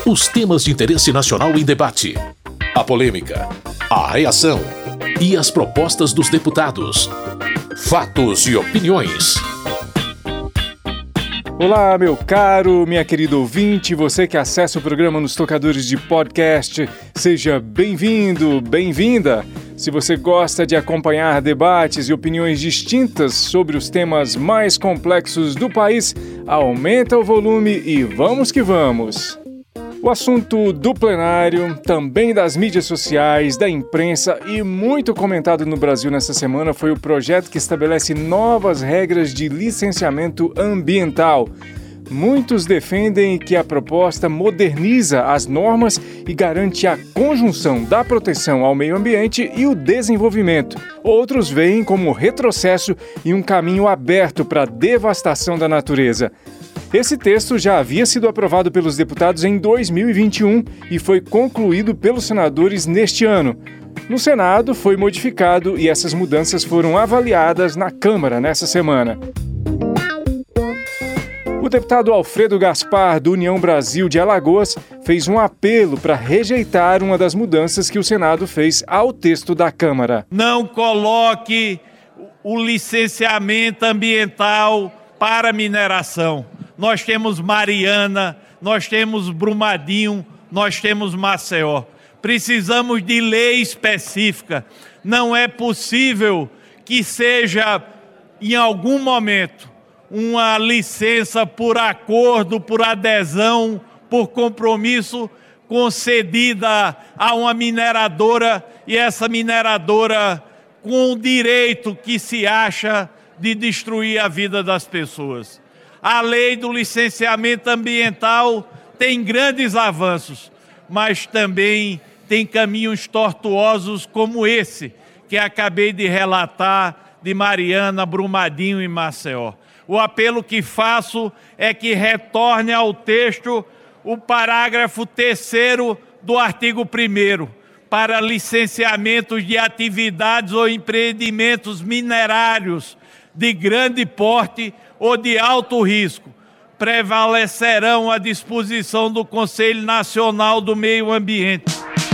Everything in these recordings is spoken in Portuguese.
Os temas de interesse nacional em debate, a polêmica, a reação e as propostas dos deputados. Fatos e opiniões. Olá, meu caro, minha querida ouvinte, você que acessa o programa nos tocadores de podcast, seja bem-vindo, bem-vinda. Se você gosta de acompanhar debates e opiniões distintas sobre os temas mais complexos do país, aumenta o volume e vamos que vamos! O assunto do plenário, também das mídias sociais, da imprensa e muito comentado no Brasil nessa semana foi o projeto que estabelece novas regras de licenciamento ambiental. Muitos defendem que a proposta moderniza as normas e garante a conjunção da proteção ao meio ambiente e o desenvolvimento. Outros veem como retrocesso e um caminho aberto para a devastação da natureza. Esse texto já havia sido aprovado pelos deputados em 2021 e foi concluído pelos senadores neste ano. No Senado foi modificado e essas mudanças foram avaliadas na Câmara nessa semana. O deputado Alfredo Gaspar, do União Brasil de Alagoas, fez um apelo para rejeitar uma das mudanças que o Senado fez ao texto da Câmara. Não coloque o licenciamento ambiental para mineração. Nós temos Mariana, nós temos Brumadinho, nós temos Maceió. Precisamos de lei específica. Não é possível que seja, em algum momento, uma licença por acordo, por adesão, por compromisso concedida a uma mineradora e essa mineradora com o direito que se acha de destruir a vida das pessoas. A lei do licenciamento ambiental tem grandes avanços, mas também tem caminhos tortuosos como esse que acabei de relatar de Mariana, Brumadinho e Maceió. O apelo que faço é que retorne ao texto o parágrafo 3º do artigo 1º para licenciamentos de atividades ou empreendimentos minerários de grande porte ou de alto risco. Prevalecerão a disposição do Conselho Nacional do Meio Ambiente.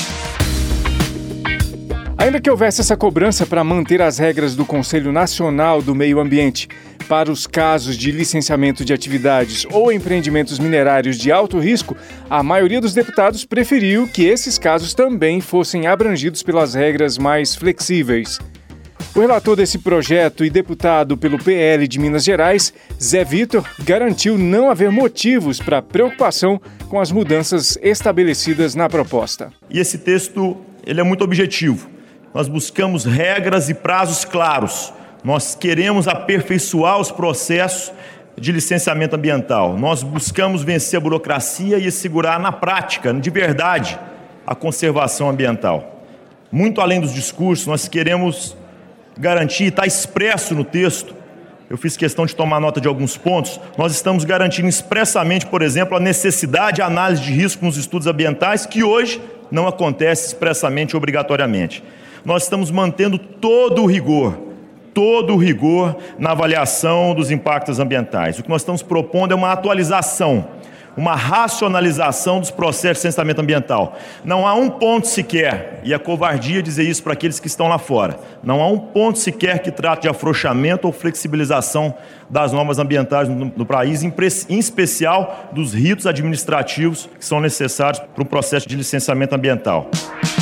Ainda que houvesse essa cobrança para manter as regras do Conselho Nacional do Meio Ambiente para os casos de licenciamento de atividades ou empreendimentos minerários de alto risco, a maioria dos deputados preferiu que esses casos também fossem abrangidos pelas regras mais flexíveis. O relator desse projeto e deputado pelo PL de Minas Gerais, Zé Vitor, garantiu não haver motivos para preocupação com as mudanças estabelecidas na proposta. E esse texto ele é muito objetivo. Nós buscamos regras e prazos claros. Nós queremos aperfeiçoar os processos de licenciamento ambiental. Nós buscamos vencer a burocracia e assegurar na prática, de verdade, a conservação ambiental. Muito além dos discursos, nós queremos garantir, está expresso no texto, eu fiz questão de tomar nota de alguns pontos, nós estamos garantindo expressamente, por exemplo, a necessidade de análise de risco nos estudos ambientais, que hoje não acontece expressamente obrigatoriamente. Nós estamos mantendo todo o rigor na avaliação dos impactos ambientais. O que nós estamos propondo é uma atualização, uma racionalização dos processos de licenciamento ambiental. Não há um ponto sequer, e é covardia dizer isso para aqueles que estão lá fora, não há um ponto sequer que trate de afrouxamento ou flexibilização das normas ambientais no país, em especial dos ritos administrativos que são necessários para o processo de licenciamento ambiental.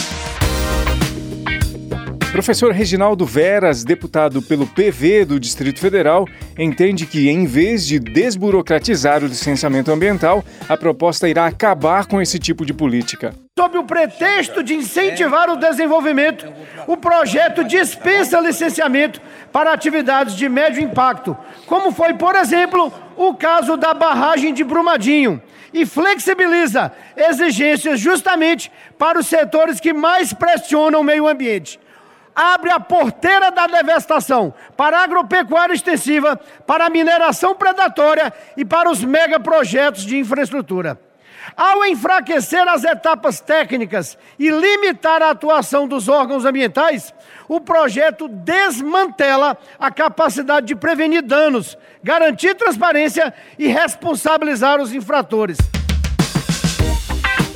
Professor Reginaldo Veras, deputado pelo PV do Distrito Federal, entende que, em vez de desburocratizar o licenciamento ambiental, a proposta irá acabar com esse tipo de política. Sob o pretexto de incentivar o desenvolvimento, o projeto dispensa licenciamento para atividades de médio impacto, como foi, por exemplo, o caso da barragem de Brumadinho, e flexibiliza exigências justamente para os setores que mais pressionam o meio ambiente. Abre a porteira da devastação para a agropecuária extensiva, para a mineração predatória e para os megaprojetos de infraestrutura. Ao enfraquecer as etapas técnicas e limitar a atuação dos órgãos ambientais, o projeto desmantela a capacidade de prevenir danos, garantir transparência e responsabilizar os infratores.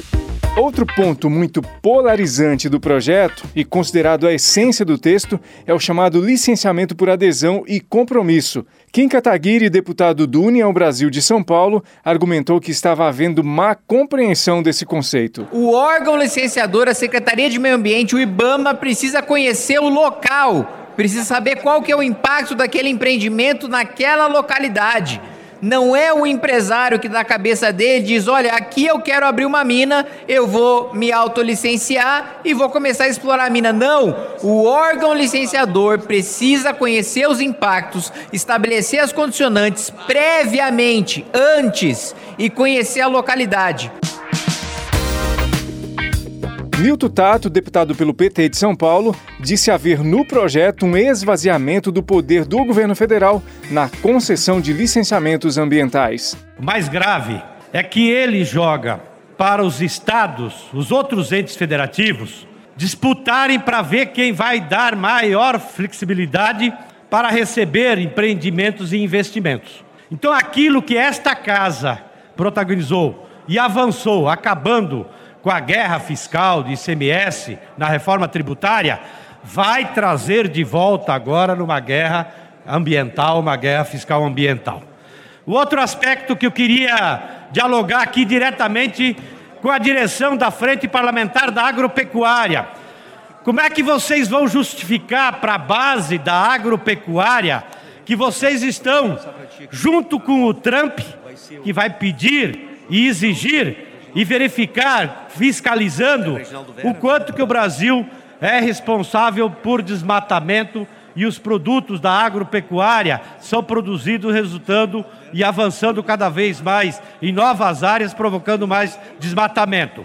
Outro ponto muito polarizante do projeto e considerado a essência do texto é o chamado licenciamento por adesão e compromisso. Kim Kataguiri, deputado do União Brasil de São Paulo, argumentou que estava havendo má compreensão desse conceito. O órgão licenciador, a Secretaria de Meio Ambiente, o IBAMA, precisa conhecer o local, precisa saber qual que é o impacto daquele empreendimento naquela localidade. Não é o empresário que na cabeça dele diz, olha, aqui eu quero abrir uma mina, eu vou me autolicenciar e vou começar a explorar a mina. Não, o órgão licenciador precisa conhecer os impactos, estabelecer as condicionantes previamente, antes, e conhecer a localidade. Nilton Tato, deputado pelo PT de São Paulo, disse haver no projeto um esvaziamento do poder do governo federal na concessão de licenciamentos ambientais. O mais grave é que ele joga para os estados, os outros entes federativos, disputarem para ver quem vai dar maior flexibilidade para receber empreendimentos e investimentos. Então, aquilo que esta casa protagonizou e avançou, acabando com a guerra fiscal de ICMS na reforma tributária, vai trazer de volta agora numa guerra ambiental, uma guerra fiscal ambiental. O outro aspecto que eu queria dialogar aqui diretamente com a direção da Frente Parlamentar da Agropecuária. Como é que vocês vão justificar para a base da agropecuária que vocês estão junto com o Trump, que vai pedir e exigir e verificar, fiscalizando o quanto que o Brasil é responsável por desmatamento e os produtos da agropecuária são produzidos, resultando e avançando cada vez mais em novas áreas, provocando mais desmatamento.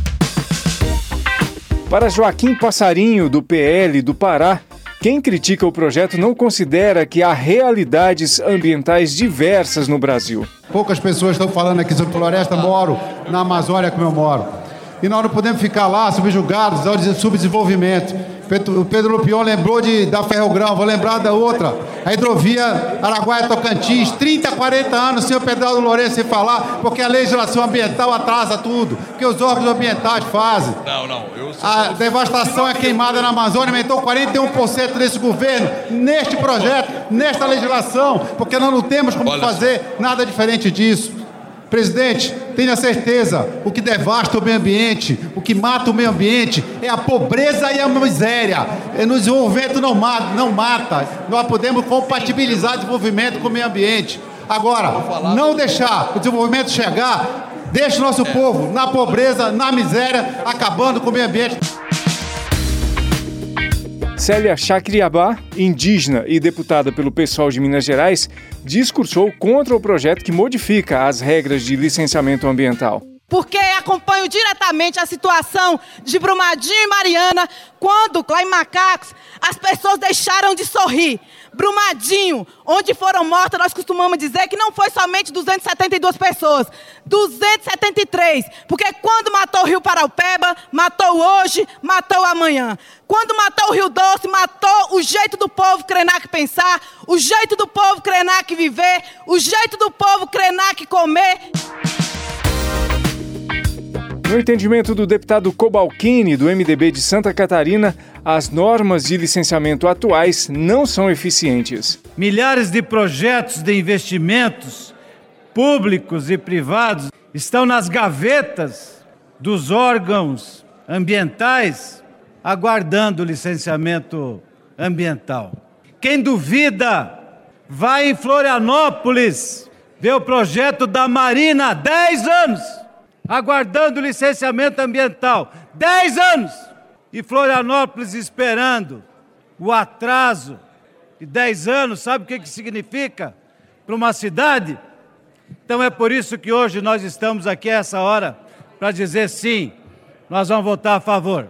Para Joaquim Passarinho, do PL do Pará, quem critica o projeto não considera que há realidades ambientais diversas no Brasil. Poucas pessoas estão falando aqui sobre floresta, moro na Amazônia como eu moro. E nós não podemos ficar lá subjugados ao subdesenvolvimento. O Pedro Lupion lembrou da Ferrogrão, vou lembrar da outra. A hidrovia Araguaia-Tocantins, 30, 40 anos, o senhor Pedro Lourenço sem falar, porque a legislação ambiental atrasa tudo, porque os órgãos ambientais fazem. A devastação é queimada na Amazônia, aumentou 41% nesse governo, neste projeto, nesta legislação, porque nós não temos como fazer nada diferente disso. Presidente, tenha certeza, o que devasta o meio ambiente, o que mata o meio ambiente é a pobreza e a miséria. No desenvolvimento não mata. Nós podemos compatibilizar desenvolvimento com o meio ambiente. Agora, não deixar o desenvolvimento chegar, deixa o nosso povo na pobreza, na miséria, acabando com o meio ambiente. Célia Chacriabá, indígena e deputada pelo PSOL de Minas Gerais, discursou contra o projeto que modifica as regras de licenciamento ambiental. Porque acompanho diretamente a situação de Brumadinho e Mariana, quando lá em Macacos as pessoas deixaram de sorrir. Brumadinho, onde foram mortas, nós costumamos dizer que não foi somente 272 pessoas, 273, porque quando matou o Rio Paraupeba, matou hoje, matou amanhã. Quando matou o Rio Doce, matou o jeito do povo Krenak pensar, o jeito do povo Krenak viver, o jeito do povo Krenak comer. No entendimento do deputado Cobalcini, do MDB de Santa Catarina, as normas de licenciamento atuais não são eficientes. Milhares de projetos de investimentos públicos e privados estão nas gavetas dos órgãos ambientais aguardando licenciamento ambiental. Quem duvida, vai em Florianópolis ver o projeto da Marina há 10 anos. Aguardando licenciamento ambiental, 10 anos, e Florianópolis esperando o atraso de 10 anos, sabe o que significa para uma cidade? Então é por isso que hoje nós estamos aqui a essa hora, para dizer sim, nós vamos votar a favor.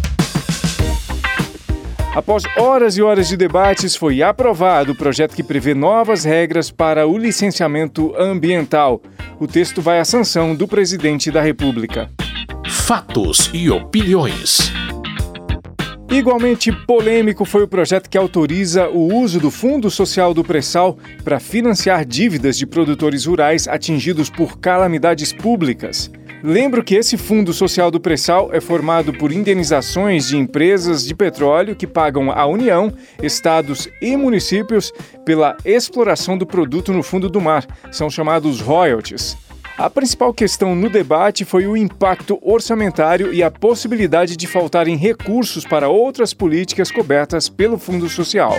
Após horas e horas de debates, foi aprovado o projeto que prevê novas regras para o licenciamento ambiental. O texto vai à sanção do presidente da República. Fatos e opiniões. Igualmente polêmico foi o projeto que autoriza o uso do Fundo Social do Pré-Sal para financiar dívidas de produtores rurais atingidos por calamidades públicas. Lembro que esse Fundo Social do Pré-Sal é formado por indenizações de empresas de petróleo que pagam à União, estados e municípios pela exploração do produto no fundo do mar. São chamados royalties. A principal questão no debate foi o impacto orçamentário e a possibilidade de faltarem recursos para outras políticas cobertas pelo Fundo Social.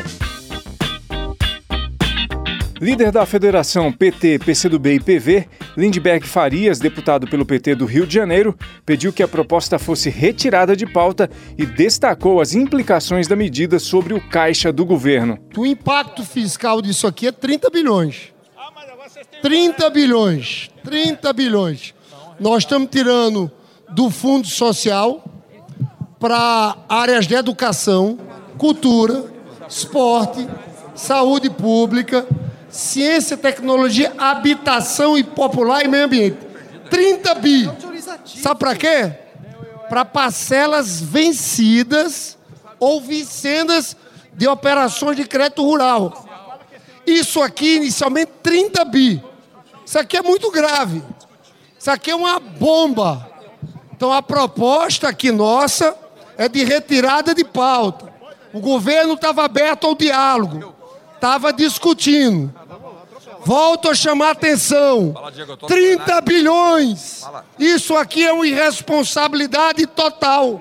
Líder da Federação PT, PCdoB e PV, Lindbergh Farias, deputado pelo PT do Rio de Janeiro, pediu que a proposta fosse retirada de pauta e destacou as implicações da medida sobre o caixa do governo. O impacto fiscal disso aqui é 30 bilhões. 30 bilhões. 30 bilhões. Nós estamos tirando do Fundo Social para áreas de educação, cultura, esporte, saúde pública, ciência, tecnologia, habitação e popular e meio ambiente. 30 bi. Sabe para quê? Para parcelas vencidas ou vincendas de operações de crédito rural. Isso aqui, inicialmente, 30 bi. Isso aqui é muito grave. Isso aqui é uma bomba. Então, a proposta aqui nossa é de retirada de pauta. O governo estava aberto ao diálogo, estava discutindo. Volto a chamar a atenção. 30 bilhões. Isso aqui é uma irresponsabilidade total.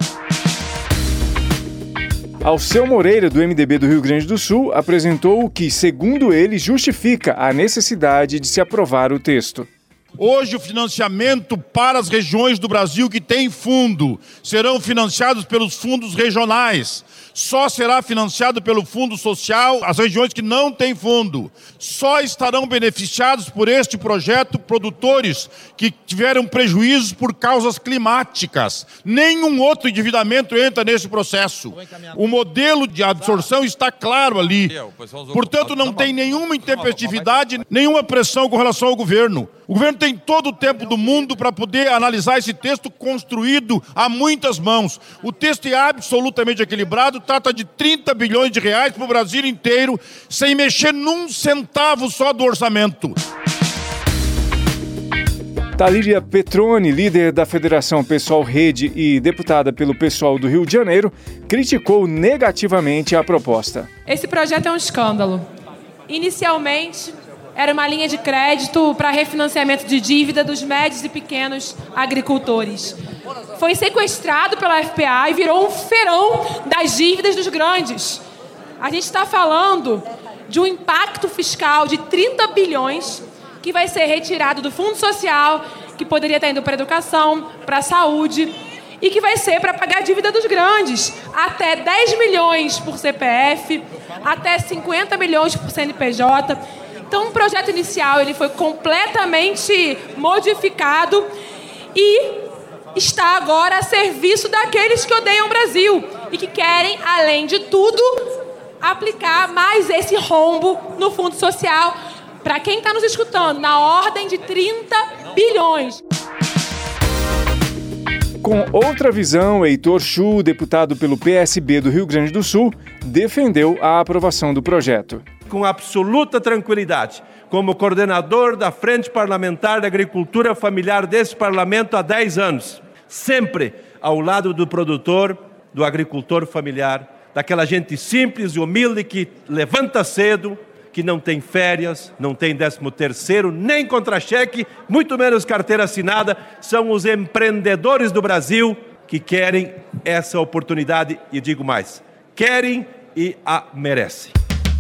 Alceu Moreira, do MDB do Rio Grande do Sul, apresentou o que, segundo ele, justifica a necessidade de se aprovar o texto. Hoje, o financiamento para as regiões do Brasil que têm fundo serão financiados pelos fundos regionais. Só será financiado pelo Fundo Social as regiões que não têm fundo. Só estarão beneficiados por este projeto produtores que tiveram prejuízos por causas climáticas. Nenhum outro endividamento entra nesse processo. O modelo de absorção está claro ali. Portanto, não tem nenhuma intempestividade, nenhuma pressão com relação ao governo. O governo tem todo o tempo do mundo para poder analisar esse texto construído a muitas mãos. O texto é absolutamente equilibrado, trata de 30 bilhões de reais para o Brasil inteiro, sem mexer num centavo só do orçamento. Talíria Petroni, líder da Federação Pessoal Rede e deputada pelo PSOL do Rio de Janeiro, criticou negativamente a proposta. Esse projeto é um escândalo. Inicialmente, era uma linha de crédito para refinanciamento de dívida dos médios e pequenos agricultores. Foi sequestrado pela FPA e virou um feirão das dívidas dos grandes. A gente está falando de um impacto fiscal de 30 bilhões que vai ser retirado do Fundo Social, que poderia estar indo para a educação, para a saúde, e que vai ser para pagar a dívida dos grandes. Até 10 milhões por CPF, até 50 milhões por CNPJ. Então, o projeto inicial ele foi completamente modificado e está agora a serviço daqueles que odeiam o Brasil e que querem, além de tudo, aplicar mais esse rombo no Fundo Social. Para quem está nos escutando, na ordem de 30 bilhões. Com outra visão, Heitor Chu, deputado pelo PSB do Rio Grande do Sul, defendeu a aprovação do projeto. Com absoluta tranquilidade, como coordenador da Frente Parlamentar da Agricultura Familiar desse Parlamento há 10 anos, sempre ao lado do produtor, do agricultor familiar, daquela gente simples e humilde que levanta cedo, que não tem férias, não tem 13º, nem contra-cheque, muito menos carteira assinada, são os empreendedores do Brasil que querem essa oportunidade e digo mais, querem e a merecem.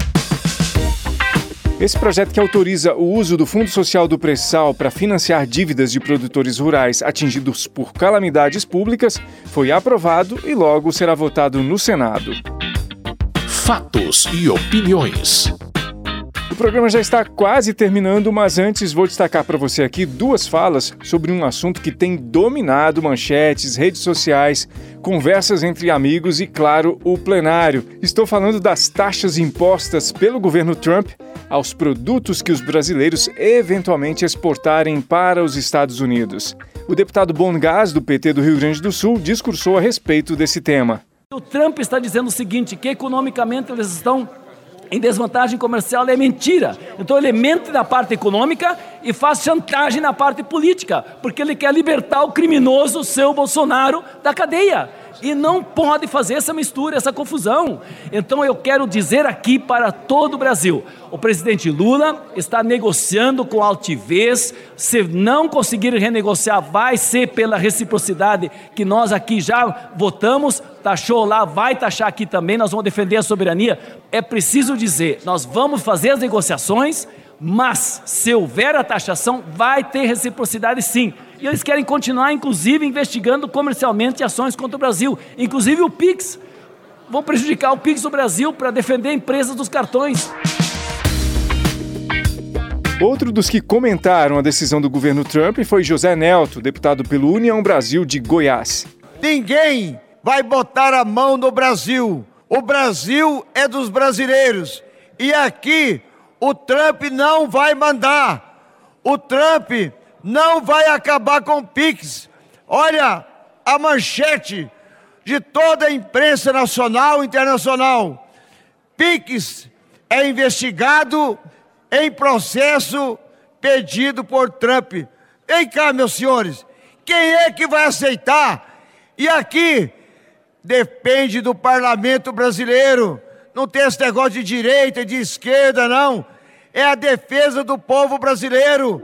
Esse projeto que autoriza o uso do Fundo Social do Pré-Sal para financiar dívidas de produtores rurais atingidos por calamidades públicas foi aprovado e logo será votado no Senado. Fatos e opiniões. O programa já está quase terminando, mas antes vou destacar para você aqui 2 falas sobre um assunto que tem dominado manchetes, redes sociais, conversas entre amigos e, claro, o plenário. Estou falando das taxas impostas pelo governo Trump aos produtos que os brasileiros eventualmente exportarem para os Estados Unidos. O deputado Bon Gás, do PT do Rio Grande do Sul, discursou a respeito desse tema. O Trump está dizendo o seguinte, que economicamente eles estão em desvantagem comercial é mentira. Então ele mente na parte econômica e faz chantagem na parte política, porque ele quer libertar o criminoso, seu Bolsonaro, da cadeia. E não pode fazer essa mistura, essa confusão. Então eu quero dizer aqui para todo o Brasil, o presidente Lula está negociando com altivez. Se não conseguir renegociar, vai ser pela reciprocidade que nós aqui já votamos, taxou lá, vai taxar aqui também, nós vamos defender a soberania. É preciso dizer, nós vamos fazer as negociações, mas se houver a taxação, vai ter reciprocidade sim. E eles querem continuar, inclusive, investigando comercialmente ações contra o Brasil, inclusive o Pix. Vão prejudicar o Pix do Brasil para defender empresas dos cartões. Outro dos que comentaram a decisão do governo Trump foi José Nelto, deputado pelo União Brasil de Goiás. Ninguém vai botar a mão no Brasil. O Brasil é dos brasileiros. E aqui o Trump não vai mandar. O Trump não vai acabar com o Pix. Olha a manchete de toda a imprensa nacional e internacional. Pix é investigado em processo pedido por Trump. Vem cá, meus senhores, quem é que vai aceitar? E aqui depende do parlamento brasileiro. Não tem esse negócio de direita e de esquerda, não. É a defesa do povo brasileiro.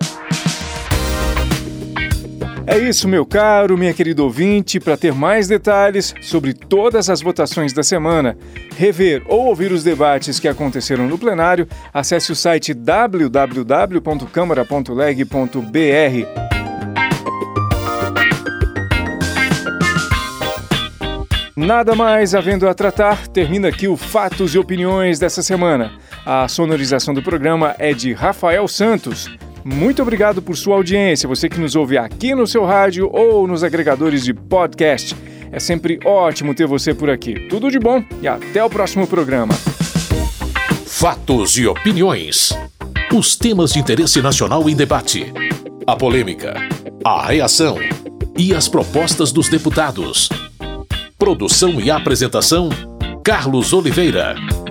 É isso, meu caro, minha querida ouvinte. Para ter mais detalhes sobre todas as votações da semana, rever ou ouvir os debates que aconteceram no plenário, acesse o site www.câmara.leg.br. Nada mais havendo a tratar, termina aqui o Fatos e Opiniões dessa semana. A sonorização do programa é de Rafael Santos. Muito obrigado por sua audiência, você que nos ouve aqui no seu rádio ou nos agregadores de podcast. É sempre ótimo ter você por aqui. Tudo de bom e até o próximo programa. Fatos e opiniões. Os temas de interesse nacional em debate. A polêmica, a reação e as propostas dos deputados. Produção e apresentação, Carlos Oliveira.